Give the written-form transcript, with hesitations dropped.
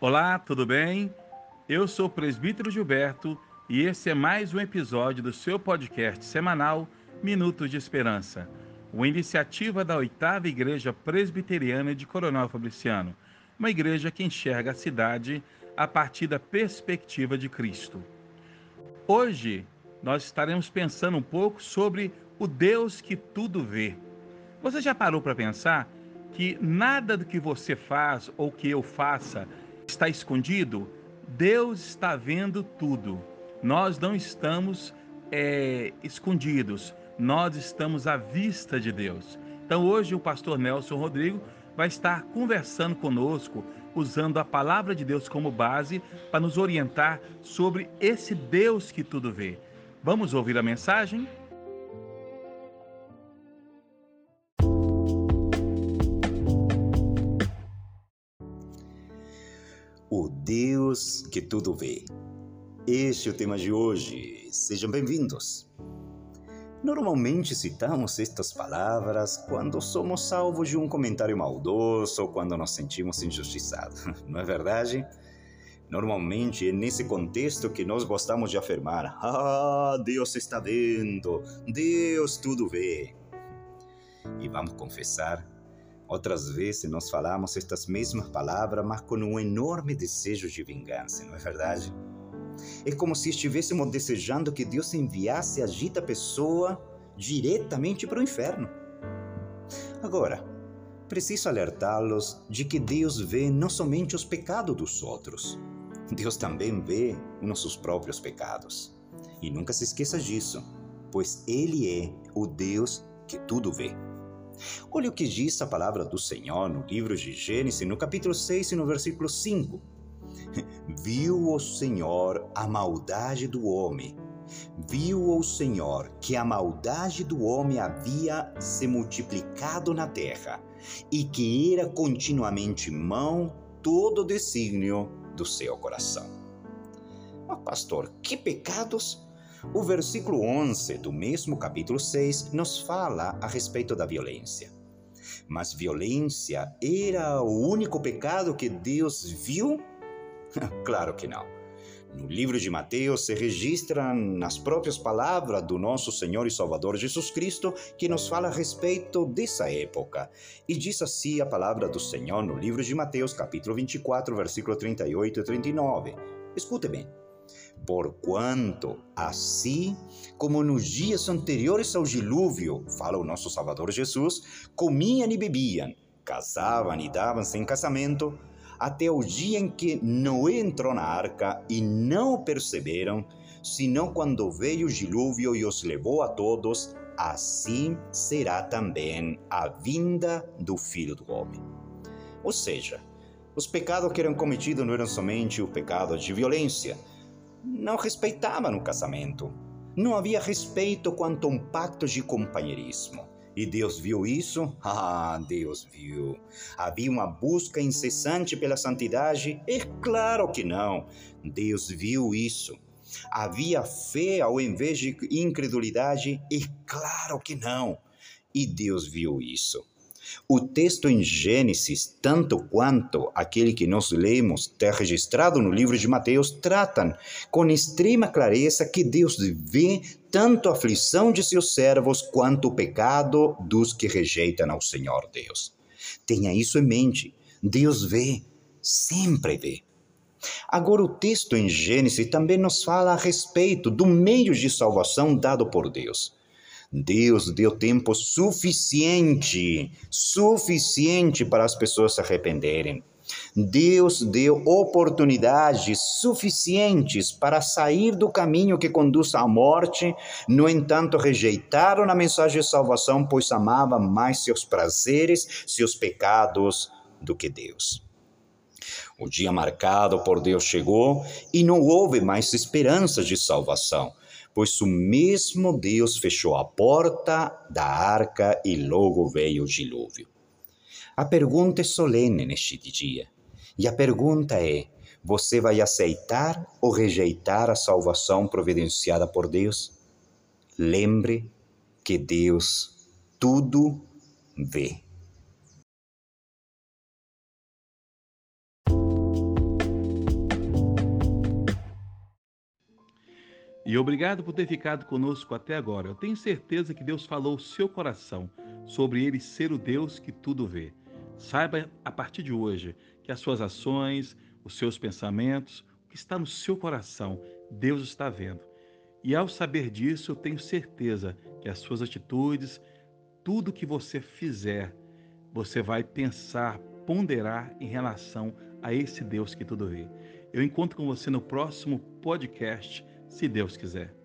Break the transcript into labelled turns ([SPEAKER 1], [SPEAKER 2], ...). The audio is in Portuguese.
[SPEAKER 1] Olá, tudo bem? Eu sou o presbítero Gilberto e esse é mais um episódio do seu podcast semanal Minutos de Esperança, uma iniciativa da 8ª Igreja Presbiteriana de Coronel Fabriciano, uma igreja que enxerga a cidade a partir da perspectiva de Cristo. Hoje nós estaremos pensando um pouco sobre o Deus que tudo vê. Você já parou para pensar que nada do que você faz ou que eu faça está escondido? Deus está vendo tudo. Nós não estamos escondidos, nós estamos à vista de Deus. Então hoje o pastor Nelson Rodrigo vai estar conversando conosco, usando a palavra de Deus como base para nos orientar sobre esse Deus que tudo vê. Vamos ouvir a mensagem?
[SPEAKER 2] O Deus que tudo vê. Este é o tema de hoje. Sejam bem-vindos. Normalmente citamos estas palavras quando somos salvos de um comentário maldoso ou quando nos sentimos injustiçados. Não é verdade? Normalmente é nesse contexto que nós gostamos de afirmar: Deus está vendo, Deus tudo vê. E vamos confessar, outras vezes nós falamos estas mesmas palavras, mas com um enorme desejo de vingança, não é verdade? É como se estivéssemos desejando que Deus enviasse a dita pessoa diretamente para o inferno. Agora, preciso alertá-los de que Deus vê não somente os pecados dos outros, Deus também vê os nossos próprios pecados. E nunca se esqueça disso, pois Ele é o Deus que tudo vê. Olha o que diz a palavra do Senhor no livro de Gênesis, no capítulo 6 e no versículo 5. Viu o Senhor a maldade do homem. Viu o Senhor que a maldade do homem havia se multiplicado na terra e que era continuamente mau todo o desígnio do seu coração. Mas, pastor, que pecados? O versículo 11 do mesmo capítulo 6 nos fala a respeito da violência. Mas violência era o único pecado que Deus viu? Claro que não. No livro de Mateus se registram nas próprias palavras do nosso Senhor e Salvador Jesus Cristo que nos fala a respeito dessa época. E diz assim a palavra do Senhor no livro de Mateus, capítulo 24, versículo 38 e 39. Escute bem. Porquanto, assim como nos dias anteriores ao dilúvio, fala o nosso Salvador Jesus, comiam e bebiam, casavam e davam-se em casamento, até o dia em que Noé entrou na arca e não o perceberam, senão quando veio o dilúvio e os levou a todos, assim será também a vinda do Filho do Homem. Ou seja, os pecados que eram cometidos não eram somente o pecado de violência, não respeitavam o casamento, não havia respeito quanto a um pacto de companheirismo. E Deus viu isso? Deus viu. Havia uma busca incessante pela santidade? É claro que não. Deus viu isso. Havia fé ao invés de incredulidade? É claro que não. E Deus viu isso. O texto em Gênesis, tanto quanto aquele que nós lemos, está registrado no livro de Mateus, tratam com extrema clareza que Deus vê tanto a aflição de seus servos quanto o pecado dos que rejeitam ao Senhor Deus. Tenha isso em mente. Deus vê, sempre vê. Agora o texto em Gênesis também nos fala a respeito do meio de salvação dado por Deus. Deus deu tempo suficiente para as pessoas se arrependerem. Deus deu oportunidades suficientes para sair do caminho que conduz à morte. No entanto, rejeitaram a mensagem de salvação, pois amavam mais seus prazeres, seus pecados, do que Deus. O dia marcado por Deus chegou e não houve mais esperanças de salvação, pois o mesmo Deus fechou a porta da arca e logo veio o dilúvio. A pergunta é solene neste dia. E a pergunta é: você vai aceitar ou rejeitar a salvação providenciada por Deus? Lembre que Deus tudo vê.
[SPEAKER 1] E obrigado por ter ficado conosco até agora. Eu tenho certeza que Deus falou o seu coração sobre ele ser o Deus que tudo vê. Saiba a partir de hoje que as suas ações, os seus pensamentos, o que está no seu coração, Deus está vendo. E ao saber disso, eu tenho certeza que as suas atitudes, tudo que você fizer, você vai pensar, ponderar em relação a esse Deus que tudo vê. Eu encontro com você no próximo podcast, se Deus quiser.